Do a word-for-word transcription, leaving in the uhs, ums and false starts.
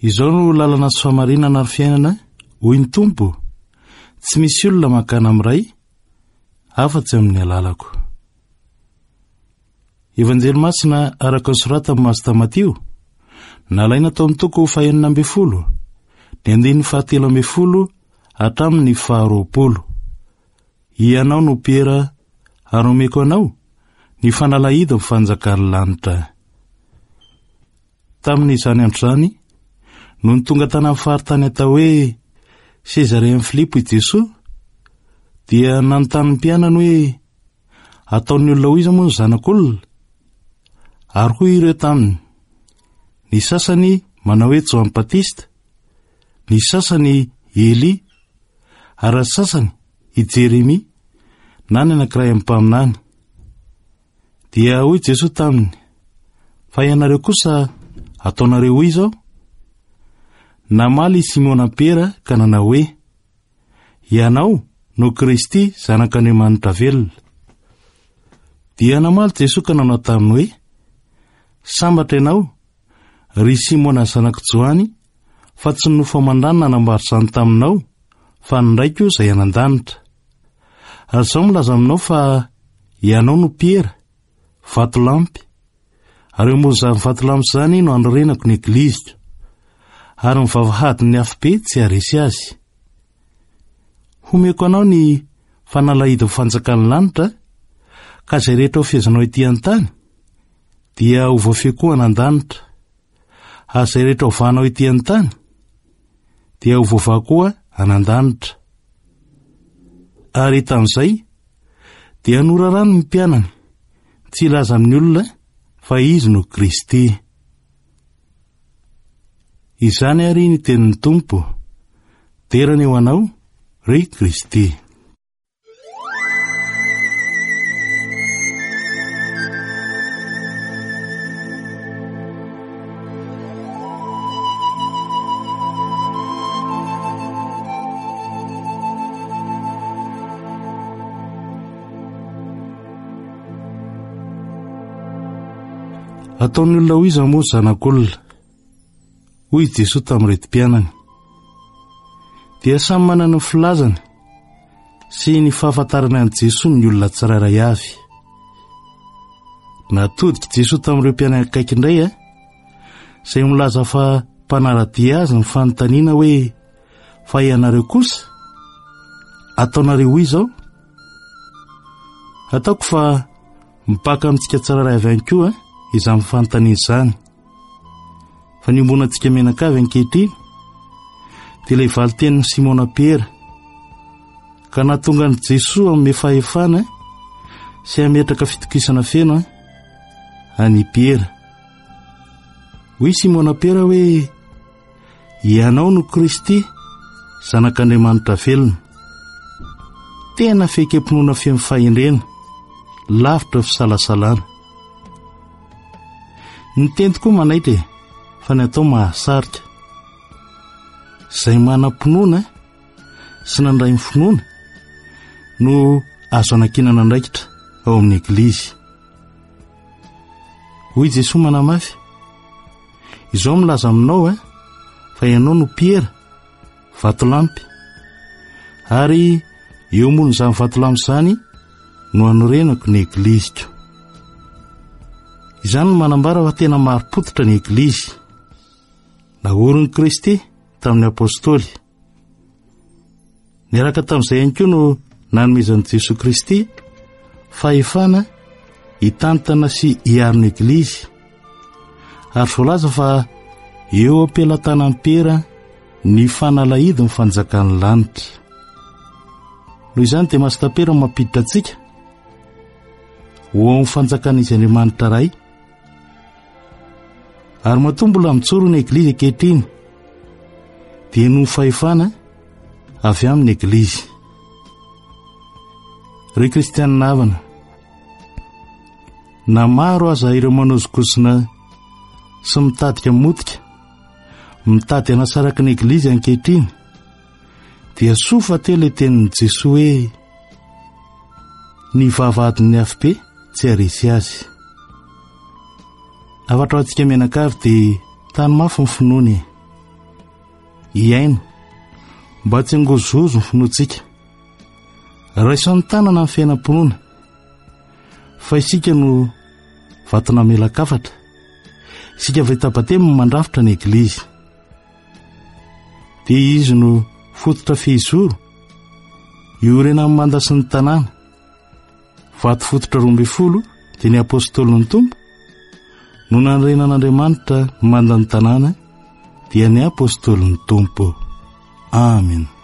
Izao no lalana sy famarinana ary fiainana hoy ny Tompo. Tsy misy olona makana amin'ray afa-tsy amin'ny alalako. Evanjely Masina araka ny sorata amin'ny Masita Matio, nalaina tao amin'ny toko fahaenina ambin'ny folo, ny andiny fahatelo ambin'ny folo hatramin'ny faharoapolo. Ianao no Piera, ary omeko anao ny fanalahidy amin'ny fanjakan'ny lanitra. Tamin'izany andro zany no nitonga tany amin'ny faritany atao hoe Sezarea Filipo i Jesosy, dia nanontany ny mpianany hoe ataon'ny olona ho iza moa ny zanak'olona? Ary hoy ireo taminy, ny sasany manao hoe Joany Batista, ny sasany Eli, ary ny sasany i Jeremia na ny anankiray amin'ny mpaminany. Dia hoy Jesosy taminy, fa ianareo kosa ataonareo ho iza aho? Namaly Simona Piera ka nanao hoe, ianao no Kristy zanak'Andriamanitra velona. Dia namaly Jesosy ka nanao taminy hoe, sambatra ianao ry Simona zanak'i Joany, fa tsy ny nofo aman-drano nanambary izany taminao, fa ny raiko izay anan-danitra. Ary izao milaza aminao fa ianao no Piera, vatolampy, ary eo ambon'izany vatolampy izany no anorenako ny egliziko, ary ny vavahadiny afo be tsy haresy azy. Homeko anao ny fanalahidy ny fanjakan'ny lanitra, ka izay rehetra ho fehezanao ety an-tany dia ho voafehy anan-danitra, ary izay rehetra ho vahanao ety an-tany dia ho voavaha koa anan-danitra. Ary tamin'izay dia norarano ny mpianany, tsy ilaza amin'ny olona fa izy no Kristy. Izany ary ny tenin'ny Tompo, terana eo anao ry Kristy. Ataon'ny olona ho iza moa zanak'olona, hoy Jesosy tamin'ireto mpianany. Dia samy manana ny filazany sy ny fahafantarana an' Jesosy ny olona tsirairay avy. Natodika Jesosy tamin'ireo mpianany akaiky indray a, izay milaza fa mpanaradia azy ny fanontaniana hoe, fa ianareo kosa ataonareo ho iza aho? Ataoko fa mipaka amintsika tsirairay avy ihany koa izany fanontaniana izany. Fa niombonantsika menakavy ankehitriny dia ilay valiten'ny Simona Piera, ka nahatonga ny Jesosy amin'ny fahefana sy ametraka fitokisana feno any Piera. Hoy Simona Piera hoe, ianao no Kristy zanak'Andriamanitra velona. Tena fehikempinoana feno fahendrena, lavitra fisalasalana. Ny teny tokoa manaitra fa ny atao mahasarika. Izay manam-pinoana sy nandray ny finoana no azo anakinana andraikitra ao amin'ny eglizy. Hoy Jesosy manamafy, izao milaza aminao a, fa ianao no Piera, vatolampy, ary eo ambon'izany vatolampy izany no anorenako ny egliziko. Izany no manambara fa tena mari-potitra ny eglizy. Nahorin'i Kristy tamin'ny apôstôly. Niaraka tamin'izay ihany koa no nanomezan'i Jesosy Kristy fahefana hitantana sy hiaro eglizy. Ary voalaza fa eo am-pelantanan'i Piera ny fanalahidy ny fanjakan'ny lanitra. Noho izany dia Masita Piera mampiditra antsika ho amin'ny fanjakan'izy Andriamanitra iray. Ary matombola mitsoro ny eglizy ankehitriny dia no fahefana avy amin'ny eglizy. Ry kristianina havana, na maro aza ireo manozikosina sy mitadika motika, mitady hanasaraka ny eglizy ankehitriny, dia soa fa teo ilay tenin'i Jesosy hoe, ny vavahadiny afo be tsy haresy azy. Avatra ho antsika menakavy dia tany mafy ny finoany. iaino mba tsy ngozozo ny finoantsika. Raisan'ny tanana amin'ny fiainam-pinoana fa isika no vatona melakafatra, isika vitabatemy mandrafitra ny Eglizy. Dia izy no fototra fehizoro iorenan'ny mandasy ny tanàna. Vato fototra roa ambin'ny folo dia ny apôstôlin'ny Tompo no nanrenan'Andriamanitra mandany tanàna dia ny apôstôlin'ny Tompo. Amen.